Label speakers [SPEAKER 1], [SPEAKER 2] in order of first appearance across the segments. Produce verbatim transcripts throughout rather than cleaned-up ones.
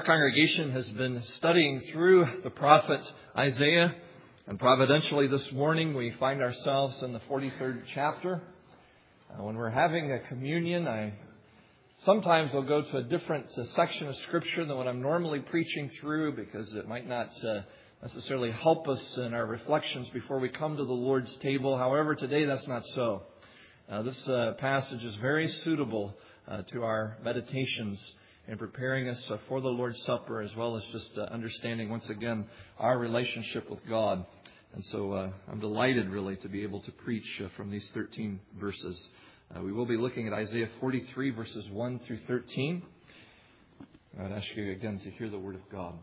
[SPEAKER 1] congregation has been studying through the prophet Isaiah, and providentially this morning we find ourselves in the forty-third chapter. Uh, when we're having a communion, I sometimes will go to a different uh, section of Scripture than what I'm normally preaching through, because it might not uh, necessarily help us in our reflections before we come to the Lord's table. However, today that's not so. Uh, this uh, passage is very suitable uh, to our meditations in preparing us uh, for the Lord's Supper, as well as just uh, understanding once again our relationship with God. And so uh, I'm delighted really to be able to preach uh, from these thirteen verses. Uh, we will be looking at Isaiah forty-three verses one through thirteen. I'd ask you again to hear the word of God.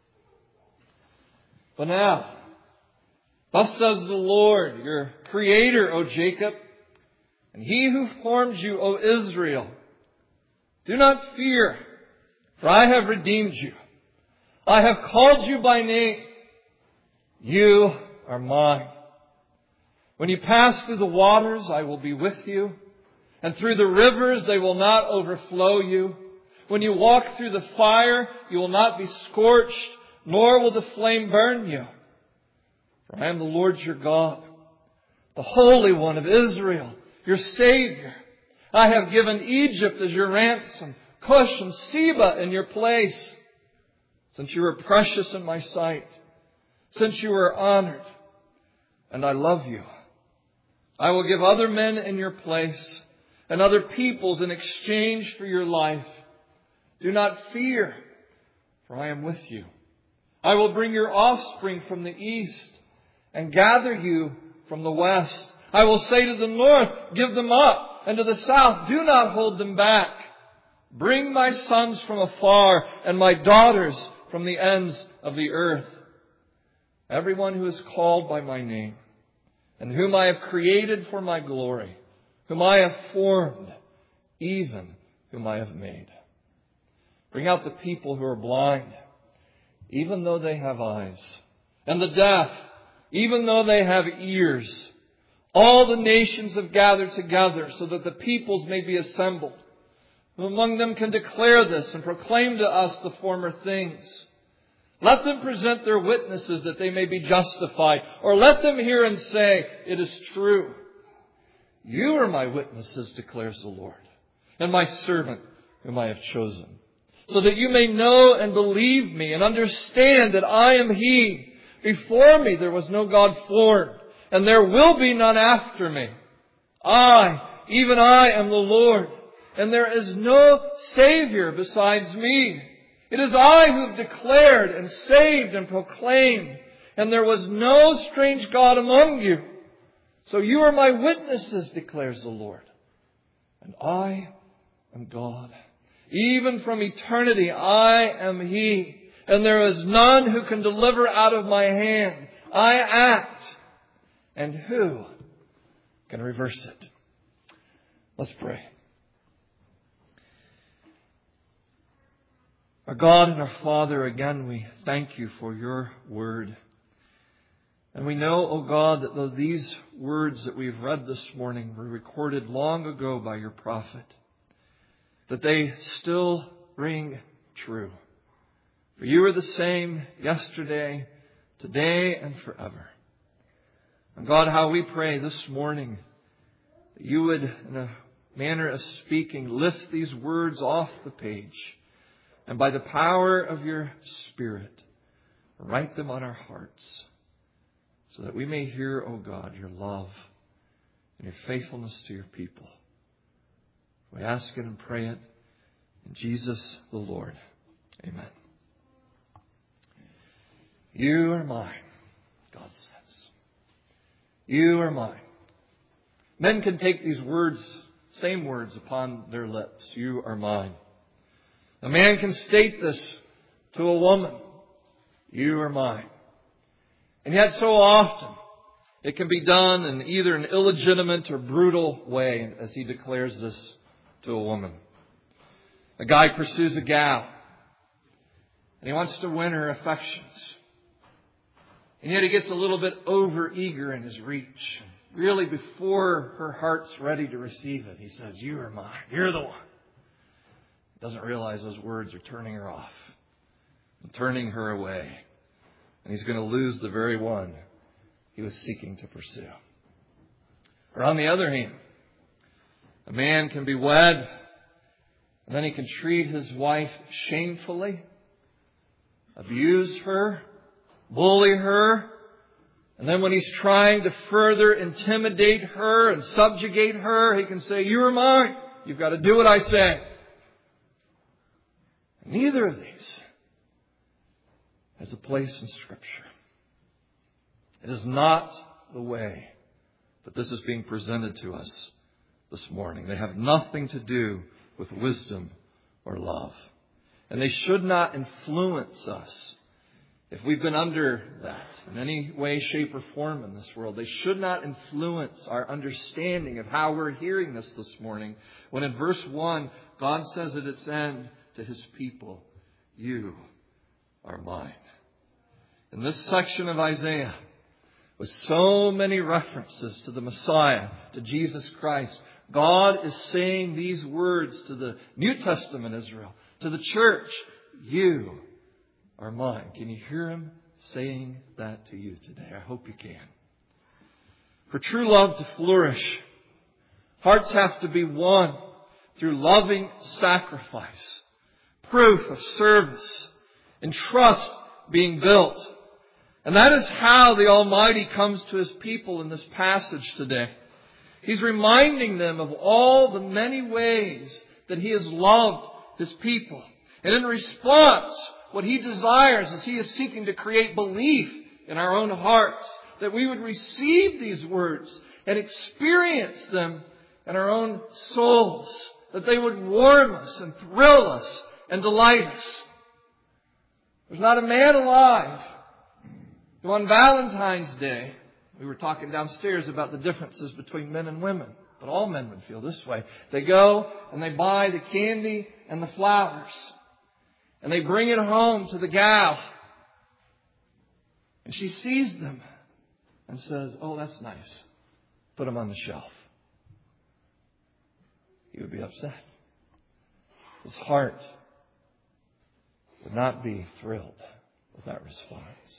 [SPEAKER 1] But now, thus says the Lord, your Creator, O Jacob, and He who formed you, O Israel, do not fear, for I have redeemed you. I have called you by name. You are mine. When you pass through the waters, I will be with you. And through the rivers, they will not overflow you. When you walk through the fire, you will not be scorched, nor will the flame burn you. For I am the Lord your God, the Holy One of Israel, your Savior. I have given Egypt as your ransom, Cush and Seba in your place. Since you were precious in my sight, since you were honored, and I love you, I will give other men in your place and other peoples in exchange for your life. Do not fear, for I am with you. I will bring your offspring from the east and gather you from the west. I will say to the north, give them up, and to the south, do not hold them back. Bring my sons from afar and my daughters from the ends of the earth. Everyone who is called by my name, and whom I have created for my glory, whom I have formed, even whom I have made. Bring out the people who are blind, even though they have eyes, and the deaf, even though they have ears. All the nations have gathered together so that the peoples may be assembled. Who among them can declare this and proclaim to us the former things? Let them present their witnesses that they may be justified, or let them hear and say, it is true. You are my witnesses, declares the Lord, and my servant whom I have chosen, so that you may know and believe me and understand that I am He. Before me there was no God formed, and there will be none after me. I, even I, am the Lord, and there is no Savior besides me. It is I who have declared and saved and proclaimed, and there was no strange God among you. So you are my witnesses, declares the Lord, and I am God. Even from eternity I am He, and there is none who can deliver out of my hand. I act, and who can reverse it? Let's pray. Our God and our Father, again we thank you for your word. And we know, O God, that though these words that we've read this morning were recorded long ago by your prophet, that they still ring true. For you are the same yesterday, today, and forever. And God, how we pray this morning that you would, in a manner of speaking, lift these words off the page, and by the power of your Spirit, write them on our hearts, so that we may hear, O God, your love and your faithfulness to your people. We ask it and pray it in Jesus the Lord. Amen. You are mine, God says. You are mine. Men can take these words, same words, upon their lips. You are mine. A man can state this to a woman. You are mine. And yet so often it can be done in either an illegitimate or brutal way, as he declares this to a woman. A guy pursues a gal, and he wants to win her affections. And yet he gets a little bit over-eager in his reach. Really, before her heart's ready to receive it, he says, you are mine. You're the one. Doesn't realize those words are turning her off. and turning her away. And he's going to lose the very one he was seeking to pursue. Or on the other hand, a man can be wed, and then he can treat his wife shamefully, abuse her, bully her, and then when he's trying to further intimidate her and subjugate her, he can say, "You are mine. You've got to do what I say." Neither of these has a place in Scripture. It is not the way that this is being presented to us this morning. They have nothing to do with wisdom or love. And they should not influence us if we've been under that in any way, shape, or form in this world. They should not influence our understanding of how we're hearing this this morning. When in verse one, God says at its end to His people, "You are mine." In this section of Isaiah, with so many references to the Messiah, to Jesus Christ, God is saying these words to the New Testament Israel, to the church. You are mine. Can you hear Him saying that to you today? I hope you can. For true love to flourish, hearts have to be won through loving sacrifice, proof of service, and trust being built. And that is how the Almighty comes to His people in this passage today. He's reminding them of all the many ways that He has loved His people. And in response, what He desires is He is seeking to create belief in our own hearts, that we would receive these words and experience them in our own souls, that they would warm us and thrill us and delight us. There's not a man alive who on Valentine's Day, we were talking downstairs about the differences between men and women, but all men would feel this way. They go and they buy the candy and the flowers, and they bring it home to the gal, and she sees them and says, "Oh, that's nice. Put them on the shelf." He would be upset. His heart would not be thrilled with that response.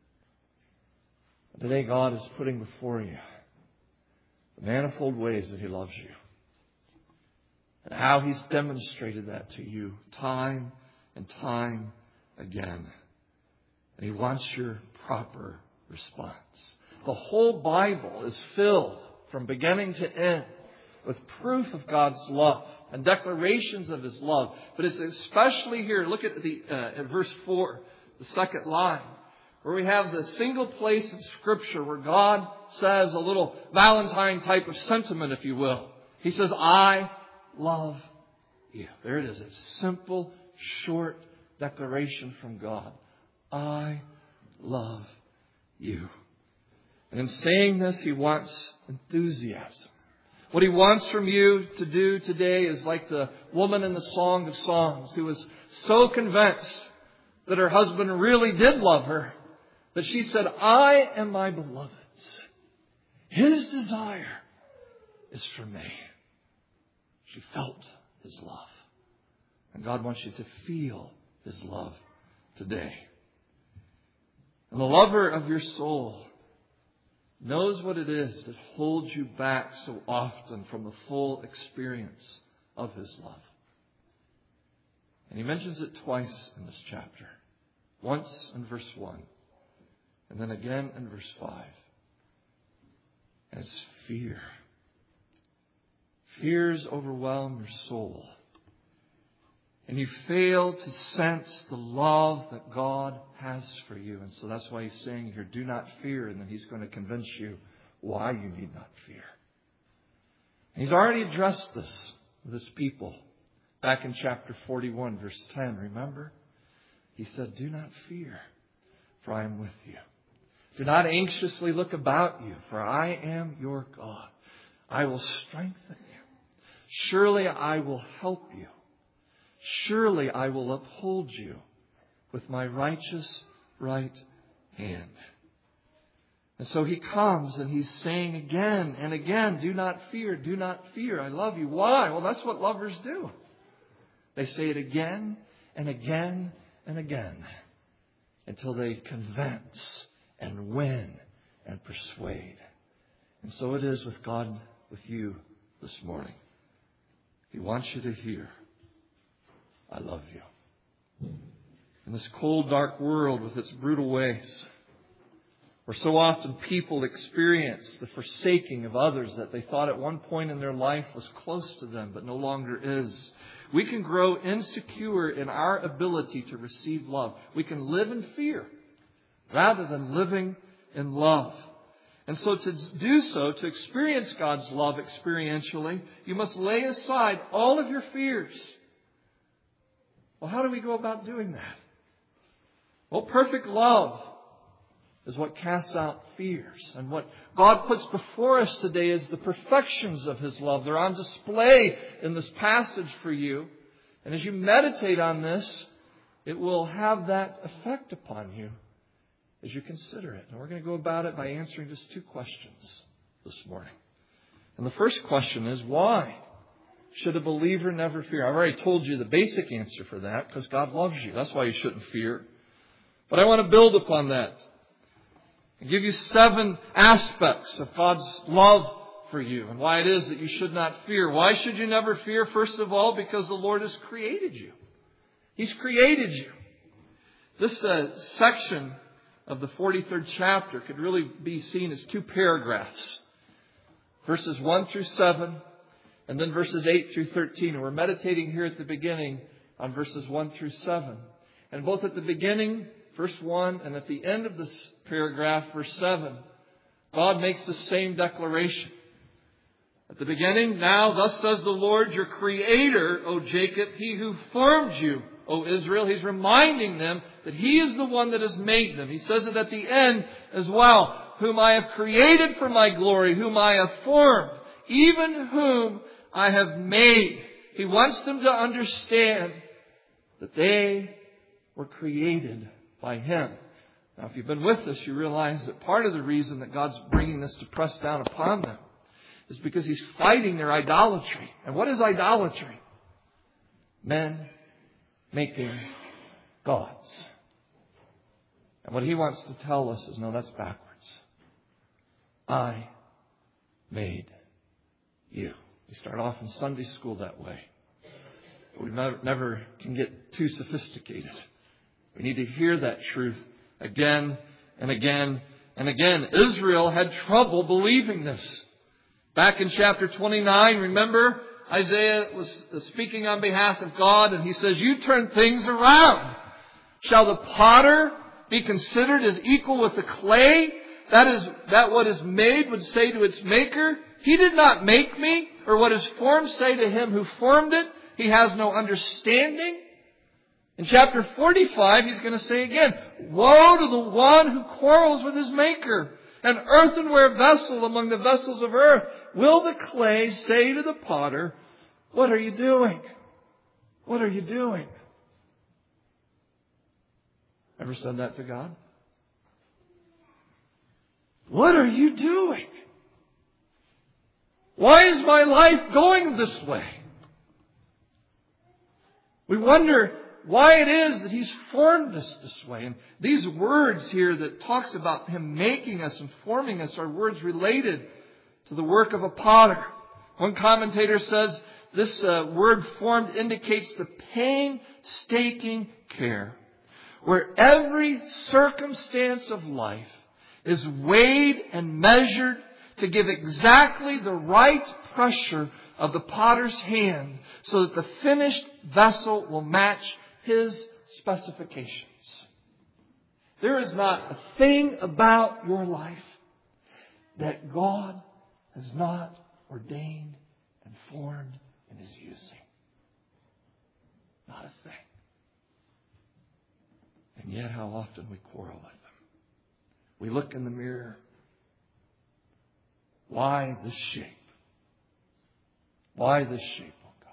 [SPEAKER 1] Today God is putting before you the manifold ways that He loves you, and how He's demonstrated that to you time and time again. And He wants your proper response. The whole Bible is filled from beginning to end with proof of God's love and declarations of His love. But it's especially here, look at the uh, at verse four, the second line, where we have the single place in Scripture where God says a little Valentine type of sentiment, if you will. He says, "I love you." There it is. A simple, short declaration from God. I love you. And in saying this, He wants enthusiasm. What He wants from you to do today is like the woman in the Song of Songs who was so convinced that her husband really did love her that she said, "I am my beloved's. His desire is for me." She felt His love. And God wants you to feel His love today. And the lover of your soul knows what it is that holds you back so often from the full experience of His love. And He mentions it twice in this chapter. Once in verse one. And then again in verse five. As fear. Fears overwhelm your soul. And you fail to sense the love that God has for you. And so that's why He's saying here, do not fear. And then He's going to convince you why you need not fear. And He's already addressed this with His people back in chapter forty-one, verse ten. Remember? He said, "Do not fear, for I am with you. Do not anxiously look about you, for I am your God. I will strengthen you. Surely I will help you. Surely I will uphold you with my righteous right hand." And so He comes and He's saying again and again, "Do not fear, do not fear. I love you." Why? Well, that's what lovers do. They say it again and again and again. until they convince and win and persuade. And so it is with God, with you this morning. He wants you to hear, I love you. In this cold, dark world with its brutal ways, where so often people experience the forsaking of others that they thought at one point in their life was close to them, but no longer is, we can grow insecure in our ability to receive love. We can live in fear rather than living in love. And so to do so, to experience God's love experientially, you must lay aside all of your fears. Well, how do we go about doing that? Well, perfect love is what casts out fears. And what God puts before us today is the perfections of His love. They're on display in this passage for you. And as you meditate on this, it will have that effect upon you as you consider it. And we're going to go about it by answering just two questions this morning. And the first question is, why should a believer never fear? I've already told you the basic answer for that, because God loves you. That's why you shouldn't fear. But I want to build upon that and give you seven aspects of God's love for you and why it is that you should not fear. Why should you never fear? First of all, because the Lord has created you. He's created you. This uh, section of the forty-third chapter could really be seen as two paragraphs. Verses one through seven, and then verses eight through thirteen. And we're meditating here at the beginning on verses one through seven. And both at the beginning, verse one, and at the end of this paragraph, verse seven, God makes the same declaration. At the beginning, now thus says the Lord, your Creator, O Jacob, He who formed you, O Israel. He's reminding them that He is the one that has made them. He says it at the end as well, whom I have created for my glory, whom I have formed, even whom I have made. He wants them to understand that they were created by Him. Now, if you've been with us, you realize that part of the reason that God's bringing this to press down upon them is because He's fighting their idolatry. And what is idolatry? Men making gods. And what He wants to tell us is, no, that's backwards. I made you. We start off in Sunday school that way. But we never, never can get too sophisticated. We need to hear that truth again and again and again. Israel had trouble believing this. Back in chapter twenty-nine, remember, Isaiah was speaking on behalf of God, and he says, you turn things around. Shall the potter be considered as equal with the clay? That is, that what is made would say to its maker, He did not make me. Or what is formed say to Him who formed it, He has no understanding. In chapter forty-five, he's going to say again, woe to the one who quarrels with his maker. An earthenware vessel among the vessels of earth. Will the clay say to the potter, what are you doing? What are you doing? Ever said that to God? What are you doing? Why is my life going this way? We wonder why it is that He's formed us this way. And these words here that talks about Him making us and forming us are words related to the work of a potter. One commentator says this uh, word formed indicates the painstaking care where every circumstance of life is weighed and measured to give exactly the right pressure of the potter's hand so that the finished vessel will match his specifications. There is not a thing about your life that God has not ordained and formed and is using. Not a thing. And yet how often we quarrel with Him. We look in the mirror. Why this shape? Why this shape, oh God?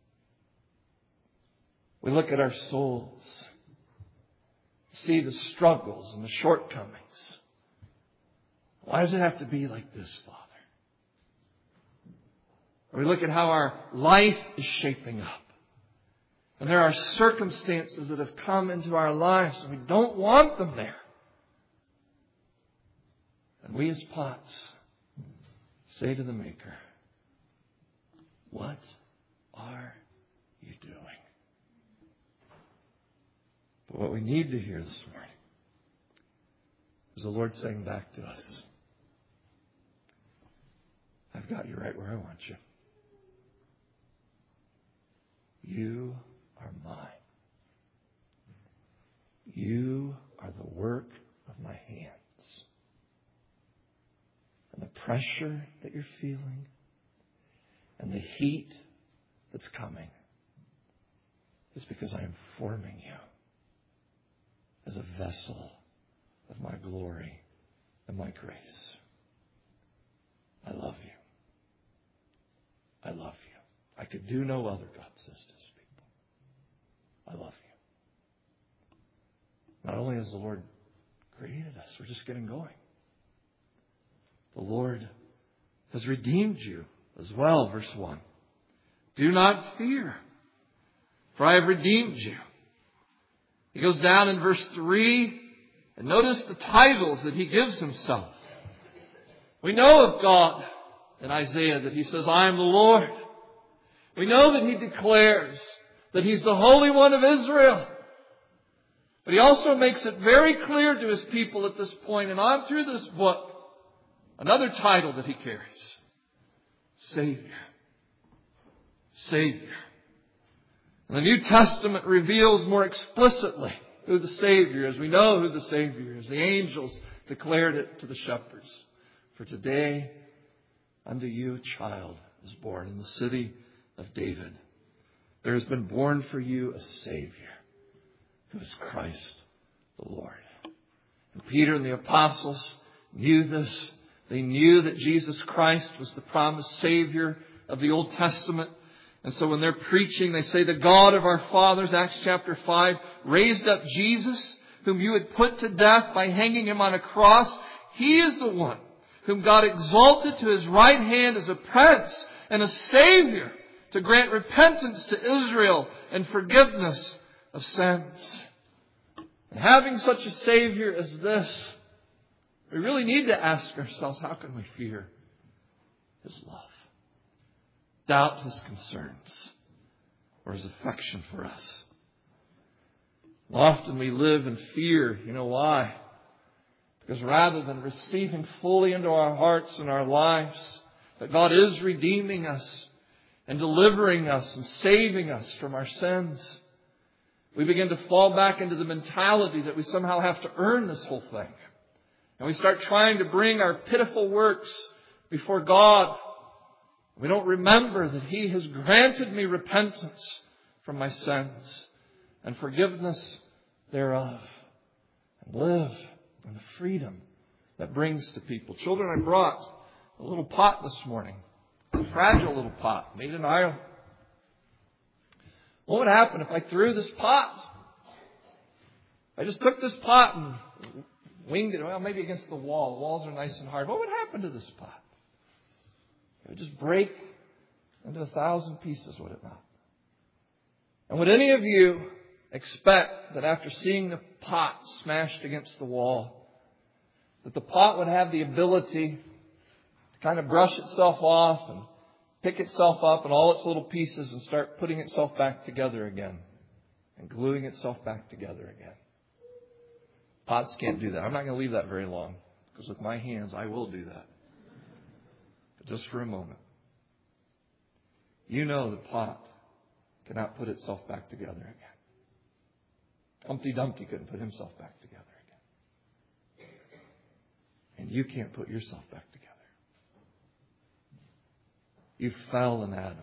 [SPEAKER 1] We look at our souls, see the struggles and the shortcomings. Why does it have to be like this, Father? Or we look at how our life is shaping up. And there are circumstances that have come into our lives and we don't want them there. And we as pots say to the Maker, what are you doing? But what we need to hear this morning is the Lord saying back to us, I've got you right where I want you. You are mine. You are the work of my hands. And the pressure that you're feeling and the heat that's coming is because I am forming you as a vessel of my glory and my grace. I love you. I love you. I could do no other, God says to his people. I love you. Not only has the Lord created us, we're just getting going. The Lord has redeemed you as well, verse one. Do not fear, for I have redeemed you. He goes down in verse three, and notice the titles that he gives himself. We know of God in Isaiah that he says, I am the Lord. We know that he declares that he's the Holy One of Israel. But he also makes it very clear to his people at this point, and on through this book, another title that he carries. Savior. Savior. And the New Testament reveals more explicitly who the Savior is. We know who the Savior is. The angels declared it to the shepherds. For today, unto you a child is born in the city of David. There has been born for you a Savior, who is Christ the Lord. And Peter and the apostles knew this. They knew that Jesus Christ was the promised Savior of the Old Testament. And so when they're preaching, they say, the God of our fathers, Acts chapter five, raised up Jesus, whom you had put to death by hanging him on a cross. He is the one whom God exalted to his right hand as a prince and a Savior to grant repentance to Israel and forgiveness of sins. And having such a Savior as this, we really need to ask ourselves, how can we fear his love? Doubt his concerns or his affection for us. Often we live in fear. You know why? Because rather than receiving fully into our hearts and our lives that God is redeeming us and delivering us and saving us from our sins, we begin to fall back into the mentality that we somehow have to earn this whole thing. And we start trying to bring our pitiful works before God. We don't remember that he has granted me repentance from my sins and forgiveness thereof. And live in the freedom that brings to people. Children, I brought a little pot this morning. It's a fragile little pot made in Ireland. What would happen if I threw this pot? I just took this pot and winged it, well, maybe against the wall. The walls are nice and hard. What would happen to this pot? It would just break into a thousand pieces, would it not? And would any of you expect that after seeing the pot smashed against the wall, that the pot would have the ability to kind of brush itself off and pick itself up in all its little pieces and start putting itself back together again and gluing itself back together again? Pots can't do that. I'm not going to leave that very long, because with my hands I will do that. But just for a moment. You know the pot cannot put itself back together again. Humpty Dumpty couldn't put himself back together again. And you can't put yourself back together. You fell in Adam.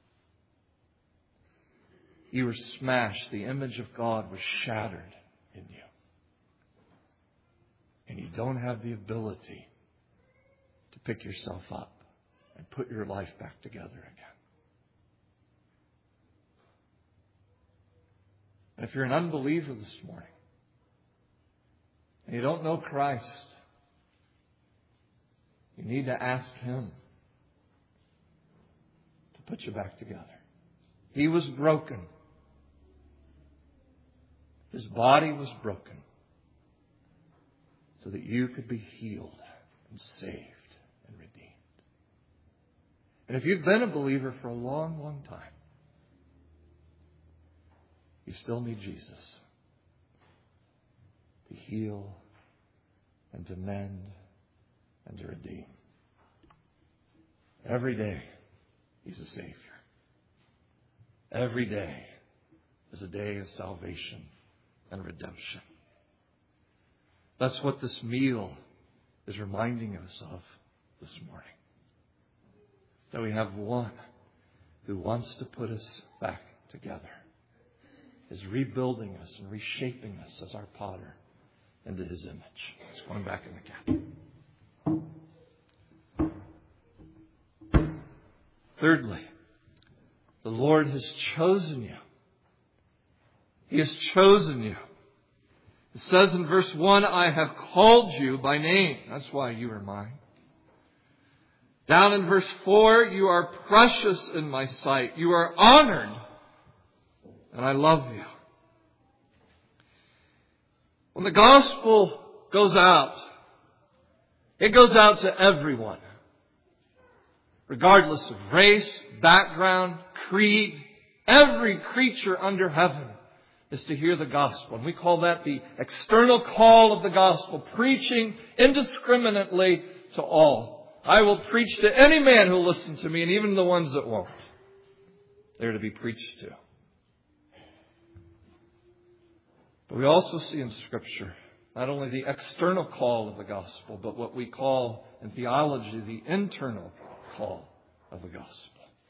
[SPEAKER 1] You were smashed. The image of God was shattered in you. And you don't have the ability to pick yourself up and put your life back together again. And if you're an unbeliever this morning and you don't know Christ, you need to ask him to put you back together. He was broken His body was broken so that you could be healed and saved and redeemed. And if you've been a believer for a long, long time, you still need Jesus to heal and to mend and to redeem. Every day, He's a Savior. Every day is a day of salvation and redemption. That's what this meal is reminding us of this morning. That we have one who wants to put us back together, is rebuilding us and reshaping us as our potter into His image. It's going back in the cabin. Thirdly, the Lord has chosen you. He has chosen you. It says in verse one, I have called you by name. That's why you are mine. Down in verse four, you are precious in my sight. You are honored, and I love you. When the gospel goes out, it goes out to everyone, regardless of race, background, creed. Every creature under heaven is to hear the gospel. And we call that the external call of the gospel, preaching indiscriminately to all. I will preach to any man who will listen to me, and even the ones that won't. They're to be preached to. But we also see in Scripture not only the external call of the gospel, but what we call in theology the internal call of the gospel.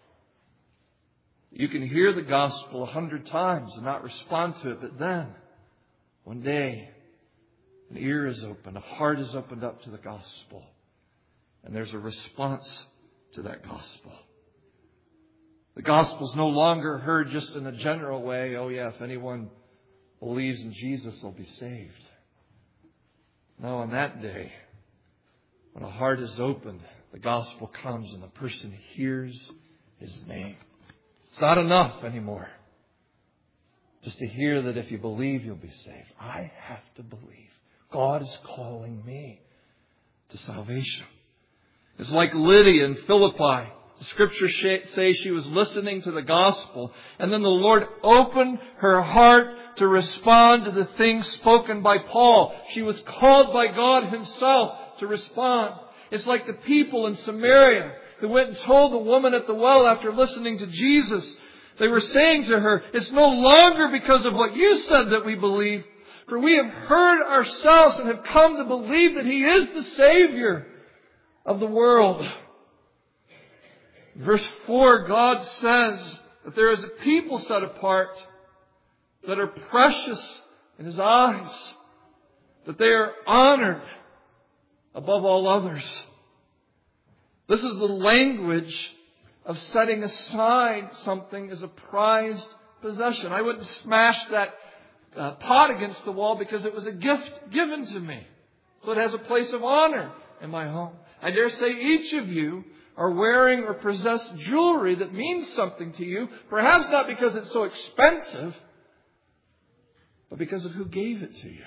[SPEAKER 1] You can hear the gospel a hundred times and not respond to it, but then, one day, an ear is opened, a heart is opened up to the gospel, and there's a response to that gospel. The gospel is no longer heard just in a general way. Oh yeah, if anyone believes in Jesus, they'll be saved. No, on that day, when a heart is opened, the gospel comes and the person hears His name. It's not enough anymore just to hear that if you believe, you'll be saved. I have to believe. God is calling me to salvation. It's like Lydia in Philippi. The Scriptures say she was listening to the gospel, and then the Lord opened her heart to respond to the things spoken by Paul. She was called by God Himself to respond. It's like the people in Samaria who went and told the woman at the well after listening to Jesus. They were saying to her, it's no longer because of what you said that we believe, for we have heard ourselves and have come to believe that He is the Savior of the world. Verse four, God says that there is a people set apart that are precious in His eyes, that they are honored above all others. This is the language of setting aside something as a prized possession. I wouldn't smash that uh, pot against the wall because it was a gift given to me. So it has a place of honor in my home. I dare say each of you are wearing or possess jewelry that means something to you, perhaps not because it's so expensive, but because of who gave it to you.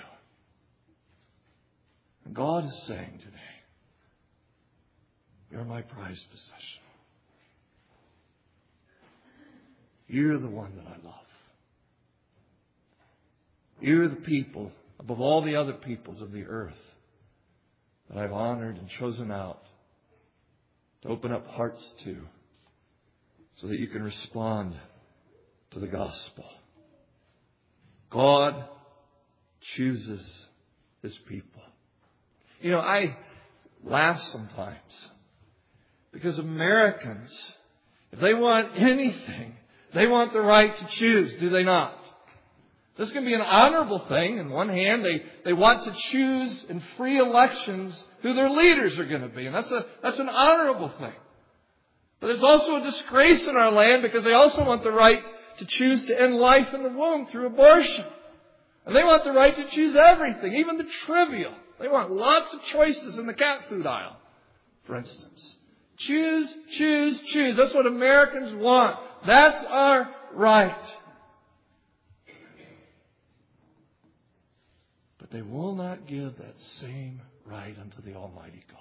[SPEAKER 1] And God is saying today, you're my prized possession. You're the one that I love. You're the people, above all the other peoples of the earth, that I've honored and chosen out to open up hearts to, so that you can respond to the gospel. God chooses His people. You know, I laugh sometimes because Americans, if they want anything, they want the right to choose, do they not? This can be an honorable thing. On one hand, they, they want to choose in free elections who their leaders are going to be. And that's a that's an honorable thing. But there's also a disgrace in our land because they also want the right to choose to end life in the womb through abortion. And they want the right to choose everything, even the trivial. They want lots of choices in the cat food aisle, for instance. Choose, choose, choose. That's what Americans want. That's our right. they will not give that same right unto the Almighty God.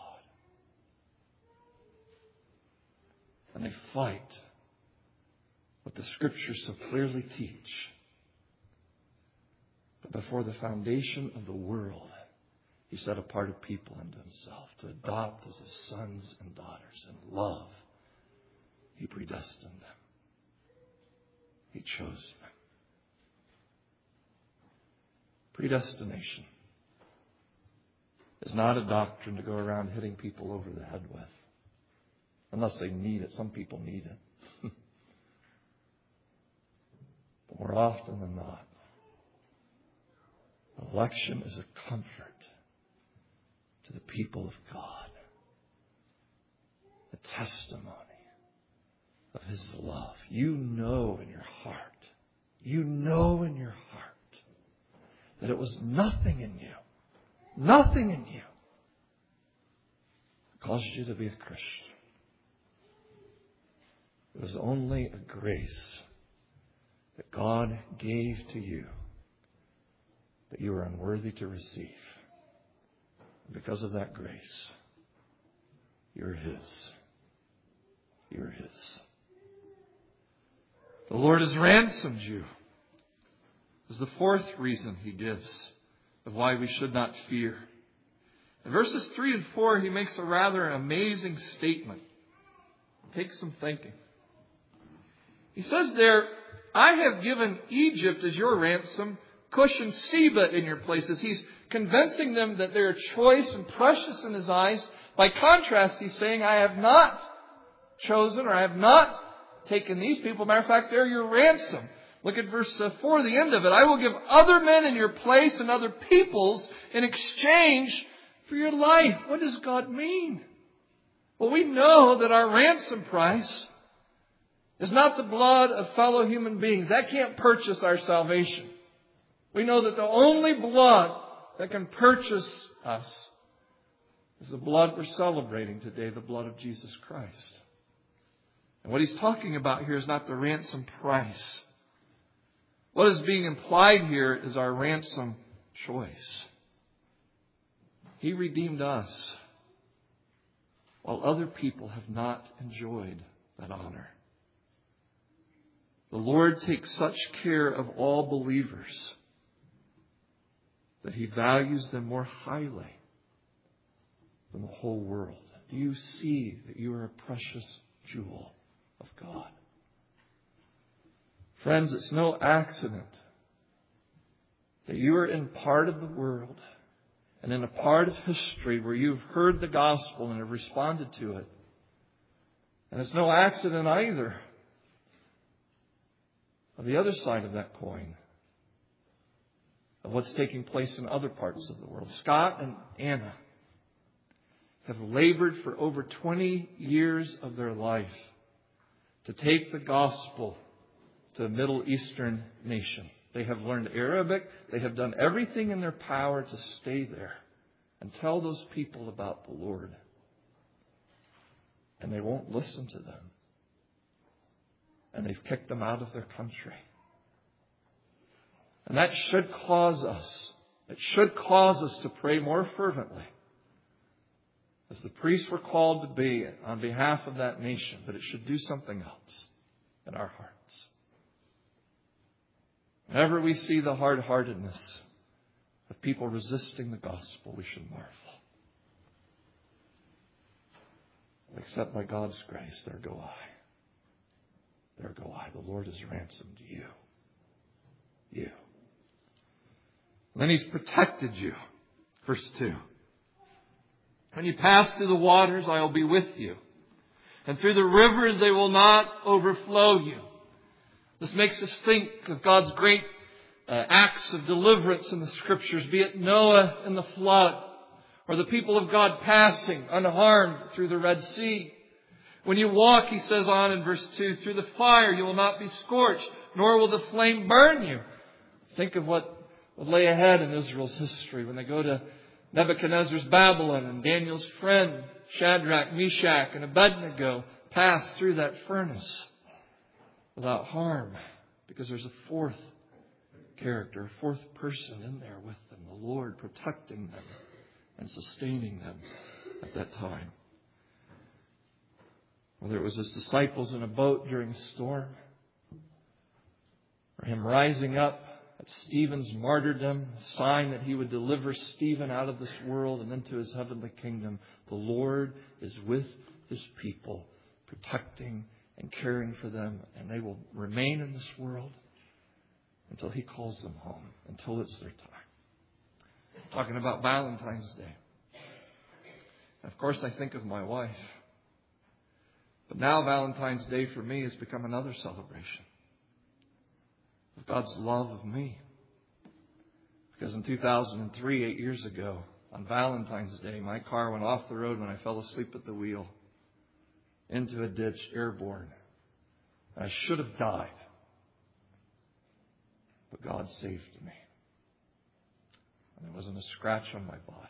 [SPEAKER 1] And they fight what the Scriptures so clearly teach. But before the foundation of the world, He set apart a people unto Himself to adopt as His sons and daughters. In love, He predestined them. He chose them. Predestination is not a doctrine to go around hitting people over the head with. Unless they need it. Some people need it. But more often than not, election is a comfort to the people of God. A testimony of His love. You know in your heart, you know in your heart that it was nothing in you, nothing in you that caused you to be a Christian. It was only a grace that God gave to you that you were unworthy to receive. Because of that grace, you're His. You're His. The Lord has ransomed you. This is the fourth reason He gives of why we should not fear. In verses three and four, He makes a rather amazing statement. It takes some thinking. He says there, I have given Egypt as your ransom, Cush and Seba in your places. He's convincing them that they are choice and precious in His eyes. By contrast, He's saying, I have not chosen or I have not taken these people. Matter of fact, they're your ransom. Look at verse four, the end of it. I will give other men in your place and other peoples in exchange for your life. What does God mean? Well, we know that our ransom price is not the blood of fellow human beings. That can't purchase our salvation. We know that the only blood that can purchase us is the blood we're celebrating today, the blood of Jesus Christ. And what He's talking about here is not the ransom price. What is being implied here is our ransom choice. He redeemed us while other people have not enjoyed that honor. The Lord takes such care of all believers that He values them more highly than the whole world. Do you see that you are a precious jewel of God? Friends, it's no accident that you are in part of the world and in a part of history where you've heard the gospel and have responded to it. And it's no accident either, on the other side of that coin, of what's taking place in other parts of the world. Scott and Anna have labored for over twenty years of their life to take the gospel to a Middle Eastern nation. They have learned Arabic. They have done everything in their power to stay there and tell those people about the Lord. And they won't listen to them. And they've kicked them out of their country. And that should cause us, it should cause us to pray more fervently, as the priests were called to be on behalf of that nation. But it should do something else in our hearts. Whenever we see the hard-heartedness of people resisting the gospel, we should marvel. Except by God's grace, there go I. There go I. The Lord has ransomed you. You. And then He's protected you. Verse two. When you pass through the waters, I will be with you. And through the rivers, they will not overflow you. This makes us think of God's great uh, acts of deliverance in the Scriptures, be it Noah and the flood, or the people of God passing unharmed through the Red Sea. When you walk, He says on in verse two, through the fire you will not be scorched, nor will the flame burn you. Think of what would lay ahead in Israel's history when they go to Nebuchadnezzar's Babylon and Daniel's friend Shadrach, Meshach, and Abednego pass through that furnace without harm, because there's a fourth character, a fourth person in there with them, the Lord protecting them and sustaining them at that time. Whether it was His disciples in a boat during a storm, or Him rising up at Stephen's martyrdom, a sign that He would deliver Stephen out of this world and into His heavenly kingdom, the Lord is with His people, protecting and caring for them, and they will remain in this world until He calls them home, until it's their time. I'm talking about Valentine's Day. And of course, I think of my wife. But now Valentine's Day for me has become another celebration of God's love of me. Because in two thousand three, eight years ago, on Valentine's Day, my car went off the road when I fell asleep at the wheel, into a ditch, airborne. I should have died. But God saved me. And there wasn't a scratch on my body.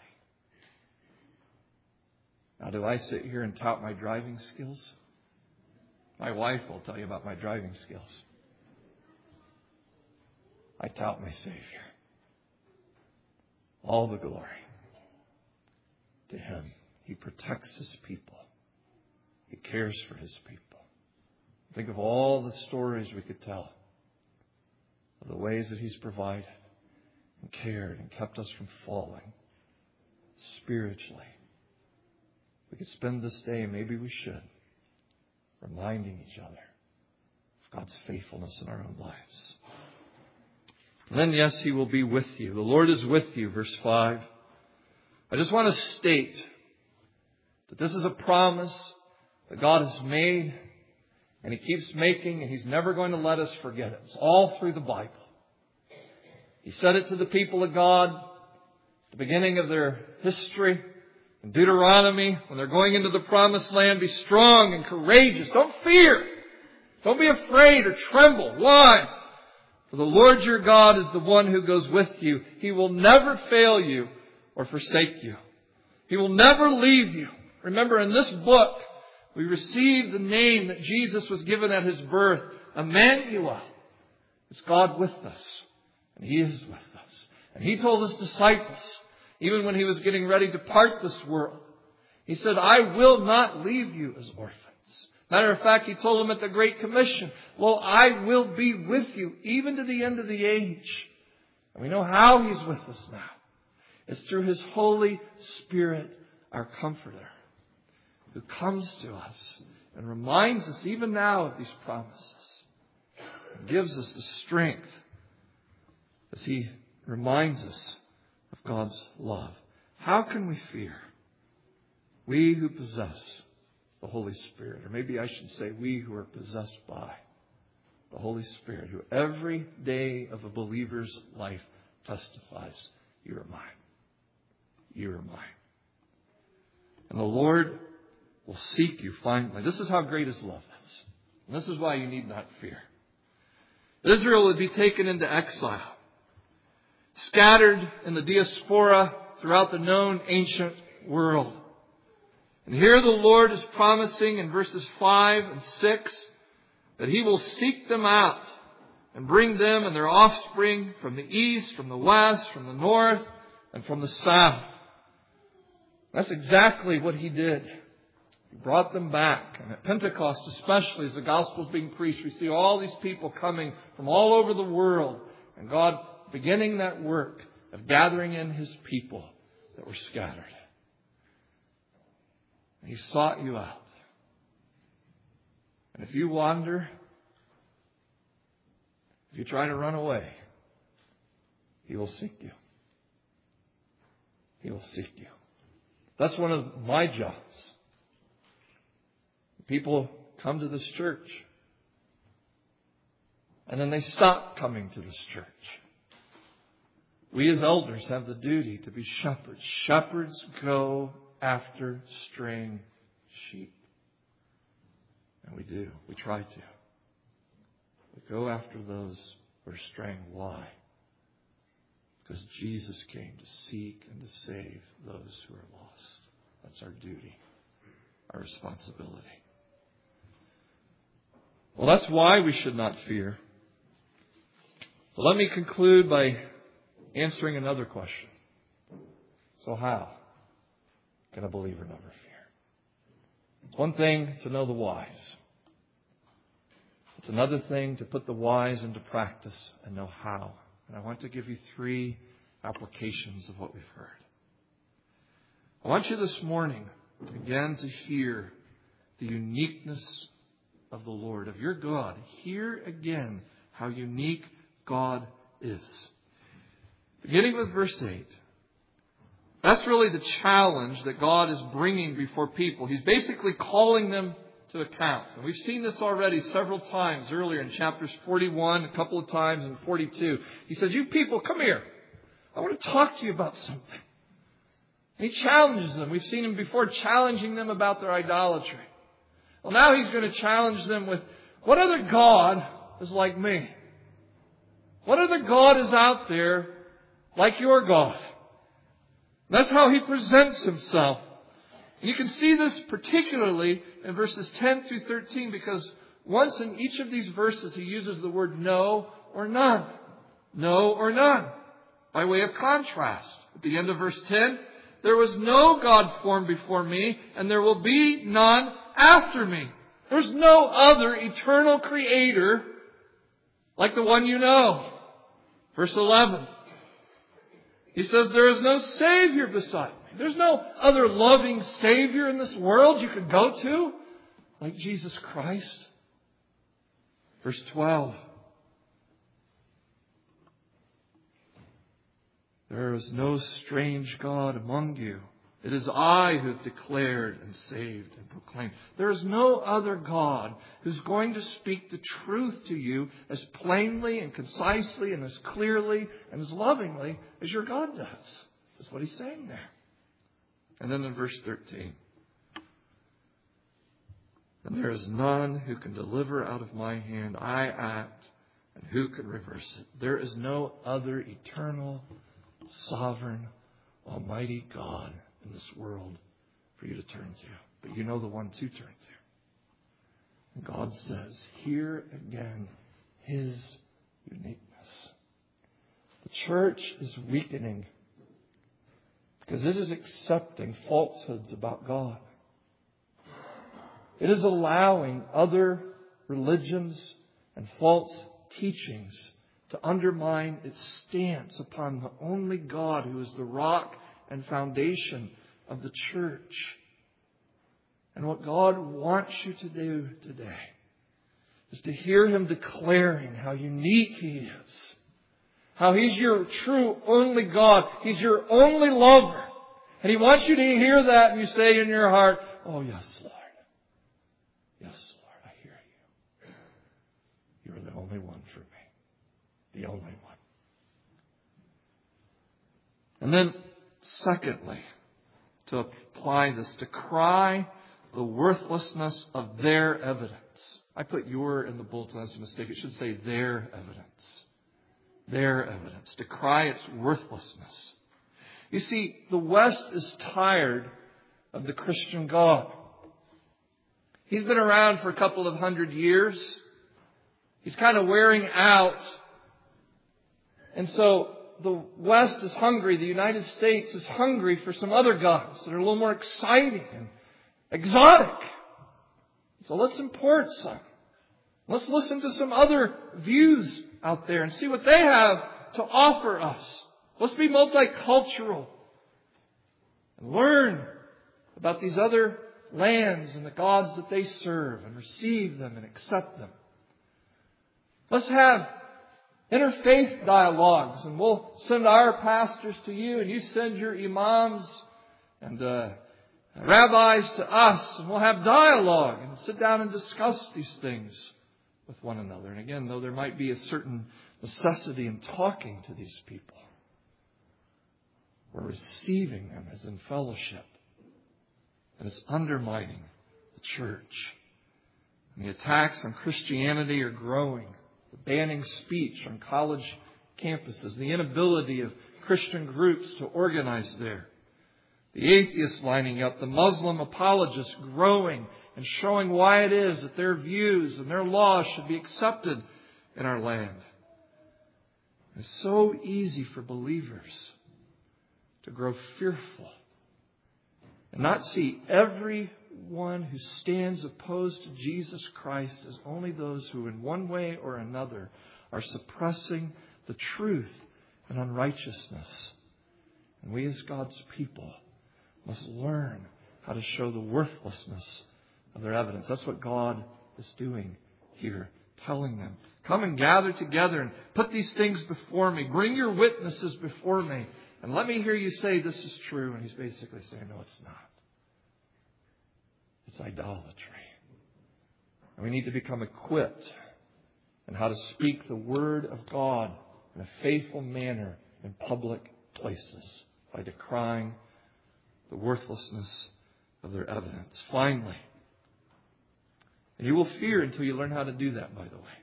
[SPEAKER 1] Now, do I sit here and tout my driving skills? My wife will tell you about my driving skills. I tout my Savior. All the glory to Him. He protects His people. He cares for His people. Think of all the stories we could tell of the ways that He's provided and cared and kept us from falling spiritually. We could spend this day, maybe we should, reminding each other of God's faithfulness in our own lives. And then, yes, He will be with you. The Lord is with you, verse five. I just want to state that this is a promise that God has made, and He keeps making, and He's never going to let us forget it. It's all through the Bible. He said it to the people of God at the beginning of their history. In Deuteronomy, when they're going into the promised land, be strong and courageous. Don't fear. Don't be afraid or tremble. Why? For the Lord your God is the one who goes with you. He will never fail you or forsake you. He will never leave you. Remember, in this book, we receive the name that Jesus was given at His birth, Emmanuel. It's God with us. And He is with us. And He told His disciples, even when He was getting ready to part this world, He said, I will not leave you as orphans. Matter of fact, He told them at the Great Commission, well, I will be with you even to the end of the age. And we know how He's with us now. It's through His Holy Spirit, our Comforter, who comes to us and reminds us even now of these promises. And gives us the strength as He reminds us of God's love. How can we fear? We who possess the Holy Spirit, or maybe I should say we who are possessed by the Holy Spirit, who every day of a believer's life testifies, you are mine. You are mine. And the Lord will seek you finally. This is how great His love is. And this is why you need not fear. Israel would be taken into exile, scattered in the diaspora throughout the known ancient world. And here the Lord is promising in verses five and six that He will seek them out and bring them and their offspring from the east, from the west, from the north, and from the south. That's exactly what He did. He brought them back. And at Pentecost especially, as the gospel is being preached, we see all these people coming from all over the world. And God beginning that work of gathering in His people that were scattered. He sought you out. And if you wander, if you try to run away, He will seek you. He will seek you. That's one of my jobs. People come to this church, and then they stop coming to this church. We as elders have the duty to be shepherds. Shepherds go after straying sheep. And we do. We try to. We go after those who are straying. Why? Because Jesus came to seek and to save those who are lost. That's our duty, our responsibility. Well, that's why we should not fear. But let me conclude by answering another question. So how can a believer never fear? It's one thing to know the whys. It's another thing to put the whys into practice and know how. And I want to give you three applications of what we've heard. I want you this morning again to hear the uniqueness of the Lord, of your God. Hear again how unique God is. Beginning with verse eight. That's really the challenge that God is bringing before people. He's basically calling them to account. And we've seen this already several times earlier in chapters forty-one, a couple of times in forty-two. He says, you people, come here. I want to talk to you about something. And he challenges them. We've seen him before challenging them about their idolatry. Well, now he's going to challenge them with, what other God is like me? What other God is out there like your God? That's how he presents himself. And you can see this particularly in verses ten through thirteen, because once in each of these verses he uses the word no or none. No or none. By way of contrast. At the end of verse ten, there was no God formed before me, and there will be none after me. There's no other eternal creator like the one you know. Verse eleven. He says, there is no Savior beside me. There's no other loving Savior in this world you could go to like Jesus Christ. Verse twelve. There is no strange God among you. It is I who have declared and saved and proclaimed. There is no other God who's going to speak the truth to you as plainly and concisely and as clearly and as lovingly as your God does. That's what he's saying there. And then in verse thirteen. And there is none who can deliver out of my hand. I act, and who can reverse it? There is no other eternal, sovereign, almighty God in this world for you to turn to. But you know the one to turn to. And God says, here again, his uniqueness. The church is weakening because it is accepting falsehoods about God. It is allowing other religions and false teachings to undermine its stance upon the only God who is the rock and foundation of the church. And what God wants you to do today is to hear him declaring how unique he is. How he's your true only God. He's your only lover. And he wants you to hear that and you say in your heart, oh yes, Lord. Yes, Lord, I hear you. You're the only one for me. The only one. And then, secondly, to apply this, to cry the worthlessness of their evidence. I put your in the bulletin as a mistake. It should say their evidence. Their evidence. To cry its worthlessness. You see, the West is tired of the Christian God. He's been around for a couple of hundred years. He's kind of wearing out. And so the West is hungry. The United States is hungry for some other gods that are a little more exciting and exotic. So let's import some. Let's listen to some other views out there and see what they have to offer us. Let's be multicultural and learn about these other lands and the gods that they serve and receive them and accept them. Let's have interfaith dialogues, and we'll send our pastors to you, and you send your imams and uh, rabbis to us, and we'll have dialogue and sit down and discuss these things with one another. And again, though there might be a certain necessity in talking to these people, we're receiving them as in fellowship. And it's undermining the church. And the attacks on Christianity are growing. The banning speech on college campuses. The inability of Christian groups to organize there. The atheists lining up. The Muslim apologists growing and showing why it is that their views and their laws should be accepted in our land. It's so easy for believers to grow fearful and not see everyone who stands opposed to Jesus Christ as only those who in one way or another are suppressing the truth and unrighteousness. And we as God's people must learn how to show the worthlessness of their evidence. That's what God is doing here, telling them, come and gather together and put these things before me. Bring your witnesses before me. And let me hear you say this is true. And he's basically saying, no, it's not. It's idolatry. And we need to become equipped in how to speak the Word of God in a faithful manner in public places by decrying the worthlessness of their evidence. Finally, and you will fear until you learn how to do that, by the way.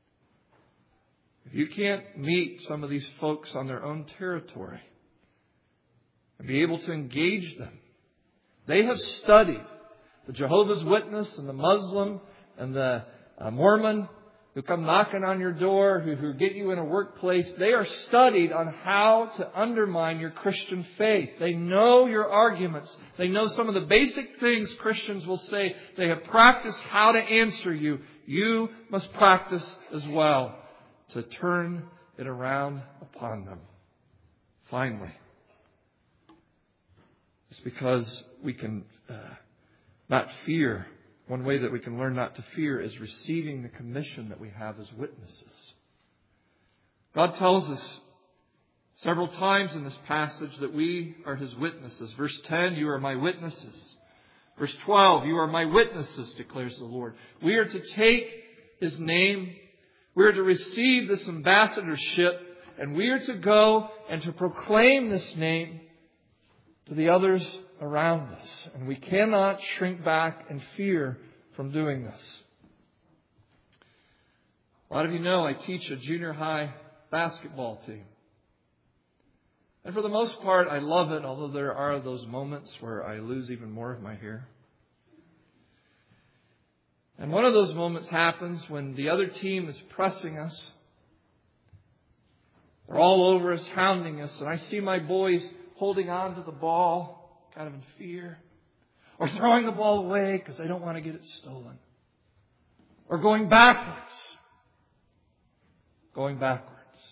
[SPEAKER 1] If you can't meet some of these folks on their own territory and be able to engage them, they have studied the Jehovah's Witness and the Muslim and the uh, Mormon who come knocking on your door, who, who get you in a workplace. They are studied on how to undermine your Christian faith. They know your arguments. They know some of the basic things Christians will say. They have practiced how to answer you. You must practice as well to turn it around upon them. Finally, it's because we can uh, not fear. One way that we can learn not to fear is receiving the commission that we have as witnesses. God tells us several times in this passage that we are His witnesses. Verse ten, you are my witnesses. Verse twelve, you are my witnesses, declares the Lord. We are to take His name. We are to receive this ambassadorship. And we are to go and to proclaim this name to the others around us. And we cannot shrink back in fear from doing this. A lot of you know I teach a junior high basketball team. And for the most part, I love it, although there are those moments where I lose even more of my hair. And one of those moments happens when the other team is pressing us. They're all over us, hounding us, and I see my boys holding on to the ball, kind of in fear, or throwing the ball away because they don't want to get it stolen, or going backwards, going backwards.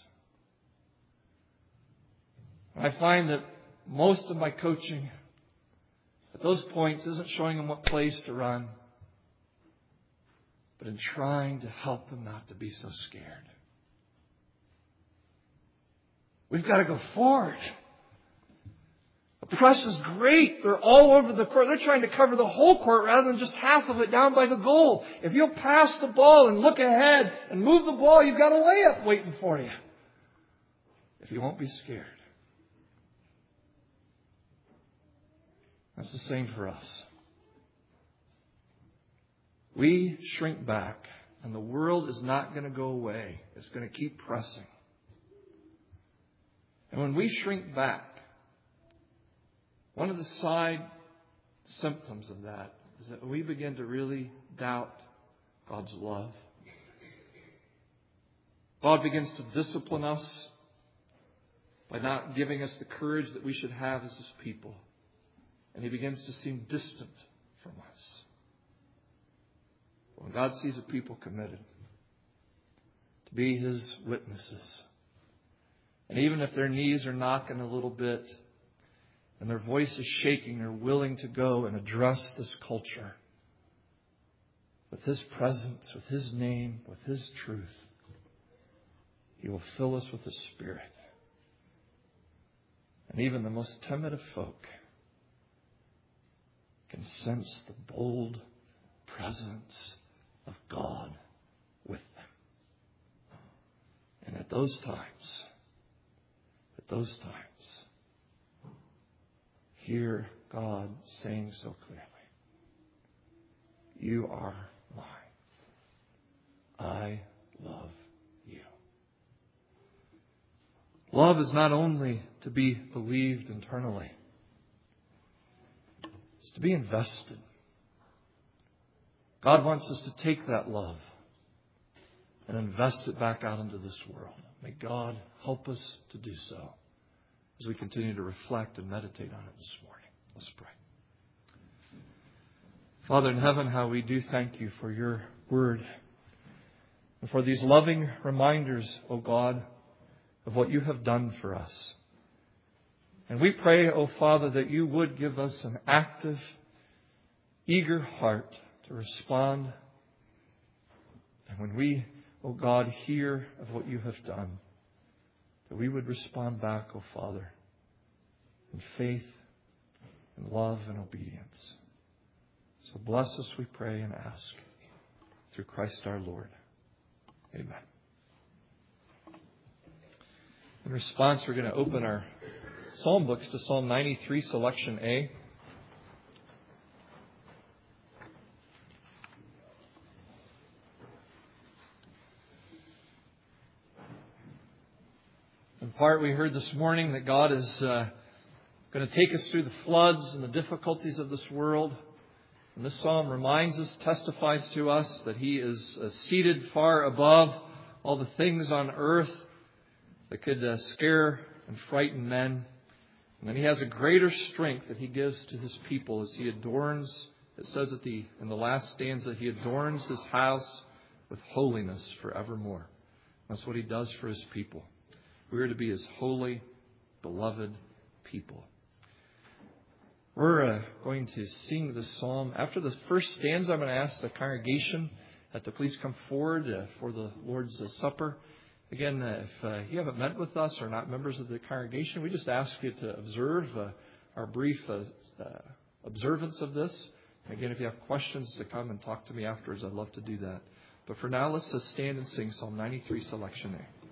[SPEAKER 1] I find that most of my coaching at those points isn't showing them what plays to run, but in trying to help them not to be so scared. We've got to go forward. The press is great. They're all over the court. They're trying to cover the whole court rather than just half of it down by the goal. If you'll pass the ball and look ahead and move the ball, you've got a layup waiting for you. If you won't be scared. That's the same for us. We shrink back, and the world is not going to go away. It's going to keep pressing. And when we shrink back, one of the side symptoms of that is that we begin to really doubt God's love. God begins to discipline us by not giving us the courage that we should have as His people. And He begins to seem distant from us. When God sees a people committed to be His witnesses, and even if their knees are knocking a little bit and their voice is shaking, they're willing to go and address this culture with His presence, with His name, with His truth. He will fill us with His Spirit. And even the most timid of folk can sense the bold presence of God with them. And at those times, at those times, hear God saying so clearly, you are mine. I love you. Love is not only to be believed internally. It's to be invested. God wants us to take that love and invest it back out into this world. May God help us to do so. as we continue to reflect and meditate on it this morning. Let's pray. Father in heaven, how we do thank you for your word and for these loving reminders, O God, of what you have done for us. And we pray, O Father, that you would give us an active, eager heart to respond. And when we, O God, hear of what you have done, that we would respond back, O Father, in faith, in love, and obedience. So bless us, we pray and ask, through Christ our Lord. Amen. In response, we're going to open our Psalm books to Psalm ninety-three, selection A. In part, we heard this morning that God is uh, going to take us through the floods and the difficulties of this world. And this psalm reminds us, testifies to us that He is uh, seated far above all the things on earth that could uh, scare and frighten men. And then He has a greater strength that He gives to His people as He adorns. It says at the in the last stanza, He adorns His house with holiness forevermore. That's what He does for His people. We are to be His holy, beloved people. We're uh, going to sing this psalm. After the first stanza, I'm going to ask the congregation uh, to please come forward uh, for the Lord's uh, Supper. Again, uh, if uh, you haven't met with us or not members of the congregation, we just ask you to observe uh, our brief uh, uh, observance of this. And again, if you have questions, to come and talk to me afterwards. I'd love to do that. But for now, let's uh, stand and sing Psalm ninety-three, selection A.